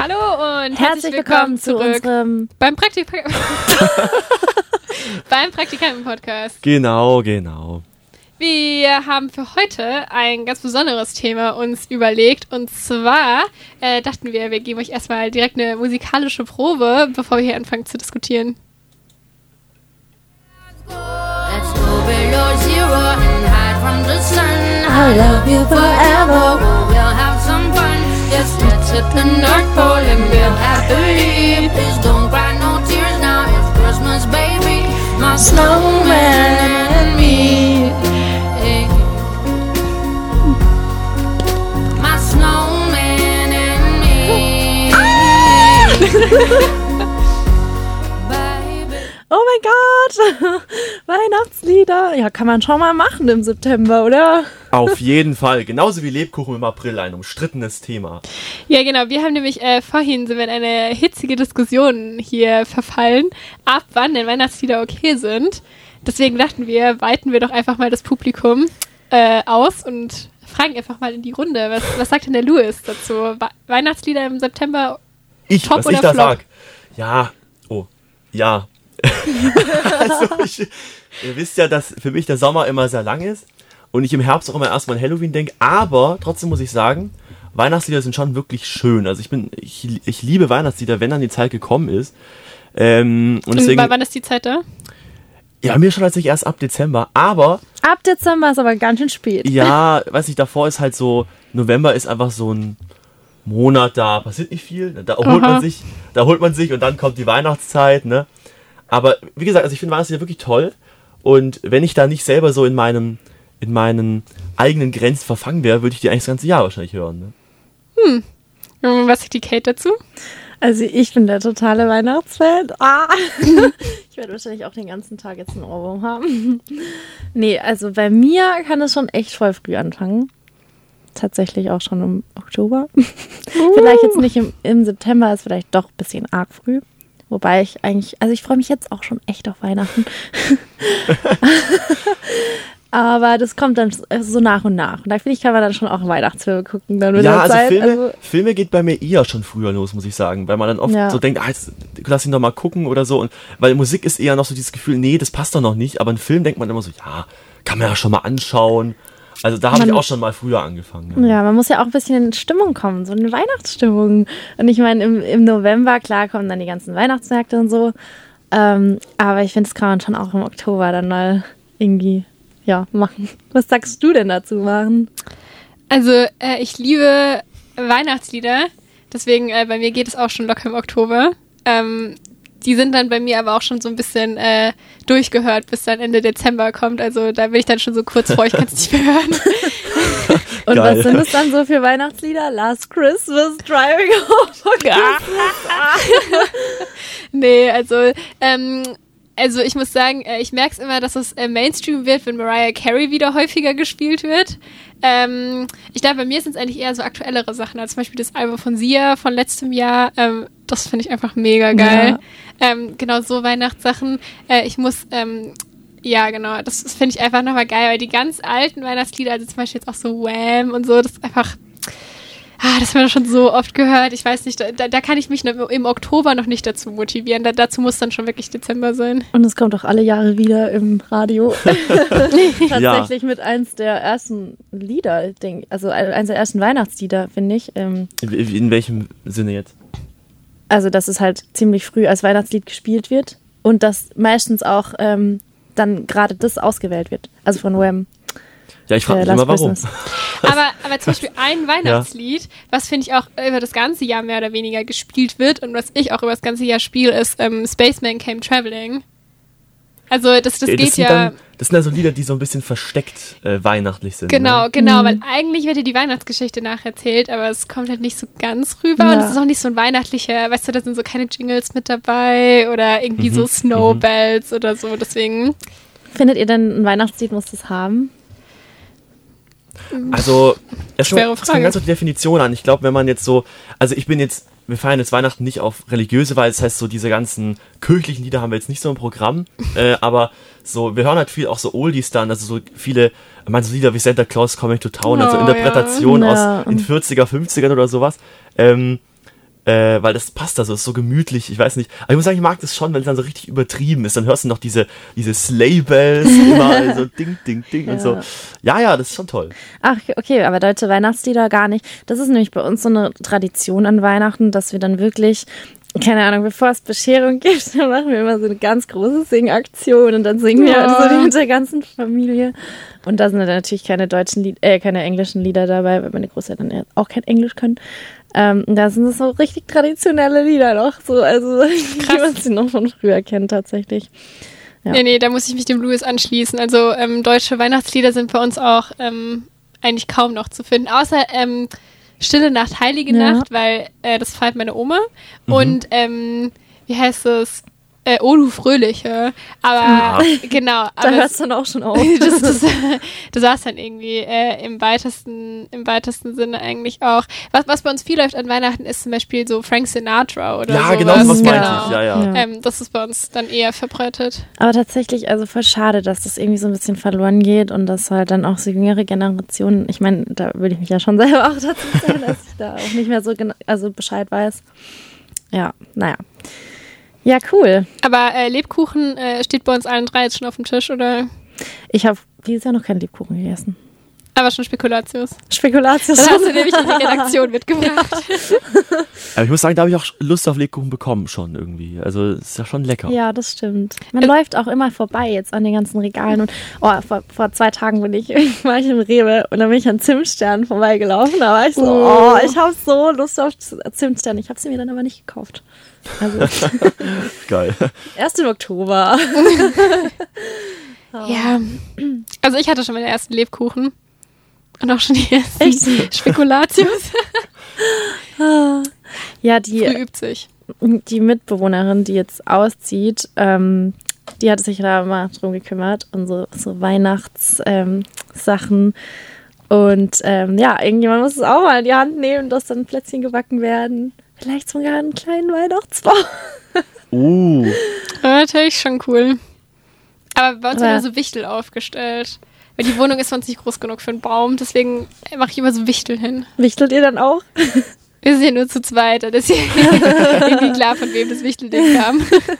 Hallo und herzlich willkommen zurück beim Praktikanten-Podcast. Genau. Wir haben für heute ein ganz besonderes Thema uns überlegt und zwar dachten wir geben euch erstmal direkt eine musikalische Probe, bevor wir hier anfangen zu diskutieren. Let's go below zero and hide from the sun. I love you forever. We'll have some fun. Yes, let's hit the North Pole and live happily. Please don't cry no tears now. It's Christmas, baby. My snowman and me. Hey. My snowman and me. Oh mein Gott, Weihnachtslieder. Ja, kann man schon mal machen im September, oder? Auf jeden Fall. Genauso wie Lebkuchen im April, ein umstrittenes Thema. Ja, genau. Wir haben nämlich vorhin sind wir in eine hitzige Diskussion hier verfallen, ab wann denn Weihnachtslieder okay sind. Deswegen dachten wir, weiten wir doch einfach mal das Publikum aus und fragen einfach mal in die Runde. Was sagt denn der Louis dazu? Weihnachtslieder im September, top was oder ich da flop? sag. Ja. Also ihr wisst ja, dass für mich der Sommer immer sehr lang ist und ich im Herbst auch immer erstmal an Halloween denke, aber trotzdem muss ich sagen, Weihnachtslieder sind schon wirklich schön. Also ich liebe Weihnachtslieder, wenn dann die Zeit gekommen ist. Und deswegen, wann ist die Zeit da? Ja, mir schon tatsächlich erst ab Dezember, aber... Ab Dezember ist aber ganz schön spät. Ja, weiß nicht, davor ist halt so, November ist einfach so ein Monat, da passiert nicht viel, da erholt man sich und dann kommt die Weihnachtszeit, ne? Aber wie gesagt, also ich finde Weihnachtslieder wirklich toll und wenn ich da nicht selber so in meinen eigenen Grenzen verfangen wäre, würde ich die eigentlich das ganze Jahr wahrscheinlich hören, ne? Was sagt die Kate dazu? Also ich bin der totale Weihnachtsfan. Ich werde wahrscheinlich auch den ganzen Tag jetzt einen Ohrwurm haben. Nee, also bei mir kann es schon echt voll früh anfangen. Tatsächlich auch schon im Oktober. Vielleicht jetzt nicht im September, ist vielleicht doch ein bisschen arg früh. Wobei ich freue mich jetzt auch schon echt auf Weihnachten. Aber das kommt dann so nach und nach. Und da finde ich, kann man dann schon auch Weihnachtsfilme gucken. Dann mit der Zeit. Filme geht bei mir eher schon früher los, muss ich sagen. Weil man dann oft so denkt, jetzt lass ihn doch mal gucken oder so. Und weil Musik ist eher noch so dieses Gefühl, nee, das passt doch noch nicht. Aber ein Film denkt man immer so, ja, kann man ja schon mal anschauen. Also da habe ich auch schon mal früher angefangen. Ja, man muss ja auch ein bisschen in Stimmung kommen, so eine Weihnachtsstimmung. Und ich meine, im November, klar, kommen dann die ganzen Weihnachtsmärkte und so. Aber ich finde, das kann man schon auch im Oktober dann mal irgendwie machen. Was sagst du denn dazu, Maren? Also ich liebe Weihnachtslieder, deswegen bei mir geht es auch schon locker im Oktober. Die sind dann bei mir aber auch schon so ein bisschen durchgehört, bis dann Ende Dezember kommt. Also da bin ich dann schon so kurz vor, ich kann es nicht mehr hören. Und Geil. Was sind es dann so für Weihnachtslieder? Last Christmas, Driving Home for Christmas. Nee, also ich muss sagen, ich merke es immer, dass es Mainstream wird, wenn Mariah Carey wieder häufiger gespielt wird. Ich glaube, bei mir sind es eigentlich eher so aktuellere Sachen, als zum Beispiel das Album von Sia von letztem Jahr. Das finde ich einfach mega geil. Ja. Genau, so Weihnachtssachen. Ich muss, genau, das finde ich einfach nochmal geil, weil die ganz alten Weihnachtslieder, also zum Beispiel jetzt auch so Wham! Und so, das ist einfach... das haben wir schon so oft gehört. Ich weiß nicht, da kann ich mich im Oktober noch nicht dazu motivieren. Dazu muss dann schon wirklich Dezember sein. Und es kommt auch alle Jahre wieder im Radio. Tatsächlich mit eins der ersten Lieder, also eins der ersten Weihnachtslieder, finde ich. In welchem Sinne jetzt? Also, dass es halt ziemlich früh als Weihnachtslied gespielt wird und dass meistens auch dann gerade das ausgewählt wird. Also von Wham! Ja, ich frage mich immer, warum. Aber zum Beispiel ein Weihnachtslied, was finde ich auch über das ganze Jahr mehr oder weniger gespielt wird und was ich auch über das ganze Jahr spiele, ist Spaceman Came Traveling. Also das geht ja... Das sind ja so Lieder, die so ein bisschen versteckt weihnachtlich sind. Genau, ne? weil eigentlich wird ja die Weihnachtsgeschichte nacherzählt, aber es kommt halt nicht so ganz rüber und es ist auch nicht so ein weihnachtlicher, weißt du, da sind so keine Jingles mit dabei oder irgendwie so Snowbells oder so, deswegen... Findet ihr denn, ein Weihnachtslied muss das haben? Also, es kommt ganz auf die Definition an. Ich glaube, wenn man jetzt so, wir feiern jetzt Weihnachten nicht auf religiöse Weise, das heißt so diese ganzen kirchlichen Lieder haben wir jetzt nicht so im Programm, aber so, wir hören halt viel auch so Oldies dann, also so viele, so Lieder wie Santa Claus Coming to Town, also Interpretationen aus den 40er, 50ern oder sowas. weil das passt da so, ist so gemütlich, ich weiß nicht. Aber ich muss sagen, ich mag das schon, wenn es dann so richtig übertrieben ist. Dann hörst du noch diese Sleigh-Bells immer so ding, ding, ding und so. Ja, das ist schon toll. Ach, okay, aber deutsche Weihnachtslieder gar nicht. Das ist nämlich bei uns so eine Tradition an Weihnachten, dass wir dann wirklich, keine Ahnung, bevor es Bescherung gibt, dann machen wir immer so eine ganz große Singaktion und dann singen wir so mit der ganzen Familie. Und da sind dann natürlich keine keine englischen Lieder dabei, weil meine Großeltern ja auch kein Englisch können. Da sind es so richtig traditionelle Lieder noch, so, also wie man sie noch von früher kennt tatsächlich. Ja. Nee, da muss ich mich dem Louis anschließen. Also deutsche Weihnachtslieder sind bei uns auch eigentlich kaum noch zu finden, außer Stille Nacht, Heilige Nacht, weil das feiert meine Oma. Und wie heißt es? Oh, du Fröhliche. Aber genau. Da hört es dann auch schon auf. Das war es dann irgendwie im weitesten Sinne eigentlich auch. Was bei uns viel läuft an Weihnachten ist zum Beispiel so Frank Sinatra oder so. Ja, genau, was meinte ich. Ja. Das ist bei uns dann eher verbreitet. Aber tatsächlich, also voll schade, dass das irgendwie so ein bisschen verloren geht und dass halt dann auch so jüngere Generationen, ich meine, da würde ich mich ja schon selber auch dazu zählen, dass ich da auch nicht mehr so Bescheid weiß. Ja, naja. Ja, cool. Aber Lebkuchen steht bei uns allen 3 jetzt schon auf dem Tisch, oder? Ich habe dieses Jahr noch keinen Lebkuchen gegessen. Aber schon Spekulatius. Spekulatius. Das hast du nämlich in die Redaktion mitgebracht. Aber ich muss sagen, da habe ich auch Lust auf Lebkuchen bekommen schon irgendwie. Also es ist ja schon lecker. Ja, das stimmt. Man läuft auch immer vorbei jetzt an den ganzen Regalen. Und vor 2 Tagen war ich im Rewe und da bin ich an Zimtsternen vorbeigelaufen. Da war ich so, ich habe so Lust auf Zimtsterne. Ich habe sie mir dann aber nicht gekauft. Also geil. Erst im Oktober. Ja. Also ich hatte schon meine ersten Lebkuchen. Und auch schon die ersten Spekulatius. Ja, Früh übt sich. Die Mitbewohnerin, die jetzt auszieht, die hat sich da mal drum gekümmert und so Weihnachtssachen. Und irgendjemand muss es auch mal in die Hand nehmen, dass dann Plätzchen gebacken werden. Vielleicht sogar einen kleinen Weihnachtsbaum. Natürlich schon cool. Aber bei uns wird immer so Wichtel aufgestellt. Weil die Wohnung ist sonst nicht groß genug für einen Baum. Deswegen mache ich immer so Wichtel hin. Wichtelt ihr dann auch? Wir sind ja nur zu zweit. Das ist ja irgendwie klar, von wem das Wichtelding kam.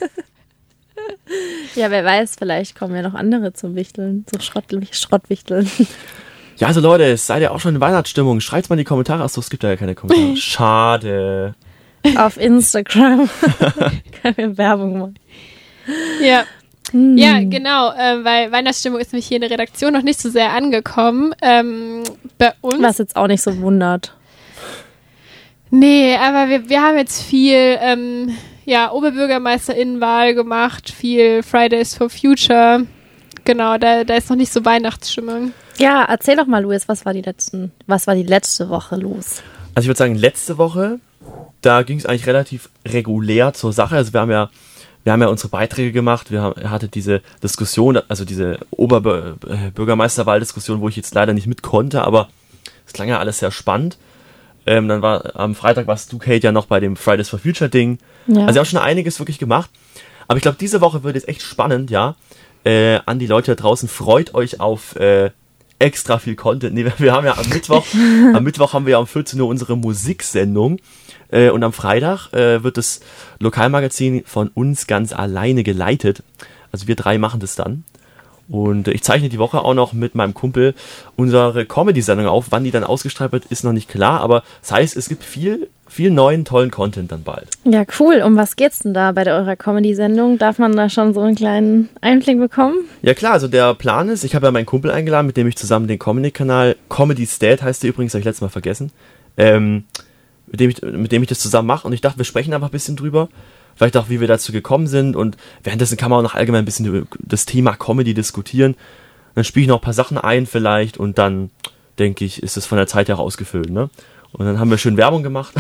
Ja, wer weiß, vielleicht kommen ja noch andere zum Wichteln. So Schrottwichteln. Ja, also Leute, seid ihr auch schon in Weihnachtsstimmung? Schreibt's mal in die Kommentare. Achso, es gibt ja keine Kommentare. Schade. Auf Instagram können wir Werbung machen. Ja. Ja, genau, weil Weihnachtsstimmung ist nämlich hier in der Redaktion noch nicht so sehr angekommen. Bei uns. Was jetzt auch nicht so wundert. Nee, aber wir haben jetzt viel OberbürgermeisterInnenwahl gemacht, viel Fridays for Future. Genau, da ist noch nicht so Weihnachtsstimmung. Ja, erzähl doch mal, Louis, was war die letzte Woche los? Also ich würde sagen, letzte Woche, da ging es eigentlich relativ regulär zur Sache. Also wir haben ja unsere Beiträge gemacht, wir hatten diese Diskussion, also diese Oberbürgermeisterwahldiskussion, wo ich jetzt leider nicht mit konnte, aber es klang ja alles sehr spannend. Dann war am Freitag warst du, Kate, ja noch bei dem Fridays for Future Ding. Ja. Also auch schon einiges wirklich gemacht. Aber ich glaube, diese Woche wird jetzt echt spannend, ja. An die Leute da draußen, freut euch auf extra viel Content. Nee, wir haben ja am Mittwoch haben wir ja um 14 Uhr unsere Musiksendung. Und am Freitag wird das Lokalmagazin von uns ganz alleine geleitet. Also wir 3 machen das dann. Und ich zeichne die Woche auch noch mit meinem Kumpel unsere Comedy-Sendung auf. Wann die dann ausgestrahlt wird, ist noch nicht klar. Aber das heißt, es gibt viel neuen, tollen Content dann bald. Ja, cool. Um was geht's denn da bei eurer Comedy-Sendung? Darf man da schon so einen kleinen Einblick bekommen? Ja klar, also der Plan ist, ich habe ja meinen Kumpel eingeladen, mit dem ich zusammen den Comedy-Kanal, Comedy Stat heißt der übrigens, habe ich letztes Mal vergessen, mit dem ich das zusammen mache. Und ich dachte, wir sprechen einfach ein bisschen drüber. Vielleicht auch, wie wir dazu gekommen sind. Und währenddessen kann man auch noch allgemein ein bisschen über das Thema Comedy diskutieren. Dann spiele ich noch ein paar Sachen ein vielleicht. Und dann, denke ich, ist es von der Zeit her ausgefüllt. Ne? Und dann haben wir schön Werbung gemacht.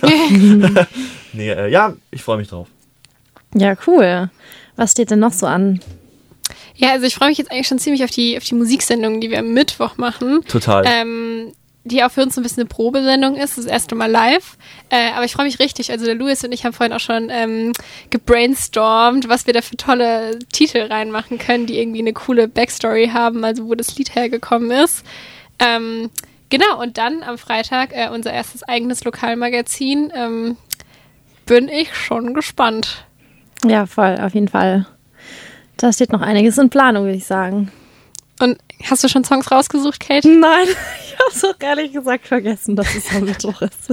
Ja, ich freue mich drauf. Ja, cool. Was steht denn noch so an? Ja, also ich freue mich jetzt eigentlich schon ziemlich auf die Musiksendung, die wir am Mittwoch machen. Total. Die auch für uns so ein bisschen eine Probesendung ist, das erste Mal live. Aber ich freue mich richtig. Also der Louis und ich haben vorhin auch schon gebrainstormt, was wir da für tolle Titel reinmachen können, die irgendwie eine coole Backstory haben, also wo das Lied hergekommen ist. Genau, und dann am Freitag unser erstes eigenes Lokalmagazin. bin ich schon gespannt. Ja, voll, auf jeden Fall. Da steht noch einiges in Planung, würde ich sagen. Und hast du schon Songs rausgesucht, Kate? Nein, ich habe es auch ehrlich gesagt vergessen, dass es am Mittwoch ist.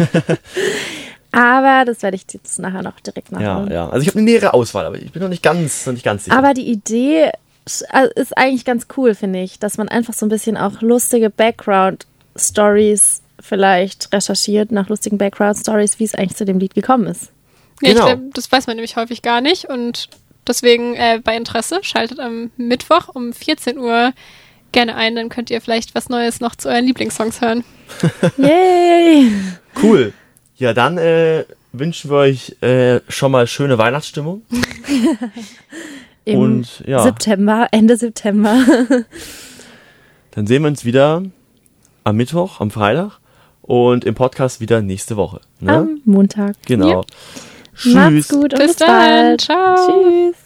Aber das werde ich jetzt nachher noch direkt nachholen. Ja. Also ich habe eine nähere Auswahl, aber ich bin noch nicht ganz sicher. Aber die Idee ist eigentlich ganz cool, finde ich, dass man einfach so ein bisschen auch lustige Background-Stories vielleicht recherchiert, nach lustigen Background-Stories, wie es eigentlich zu dem Lied gekommen ist. Ja, Genau. das weiß man nämlich häufig gar nicht und deswegen bei Interesse schaltet am Mittwoch um 14 Uhr gerne ein, dann könnt ihr vielleicht was Neues noch zu euren Lieblingssongs hören. Yay! Cool. Ja, dann wünschen wir euch schon mal schöne Weihnachtsstimmung. Im Und ja, Ende September. dann sehen wir uns wieder am Mittwoch, am Freitag und im Podcast wieder nächste Woche. Ne? Am Montag. Genau. Ja. Macht's gut und bis Bis dann. bald. Ciao. Tschüss.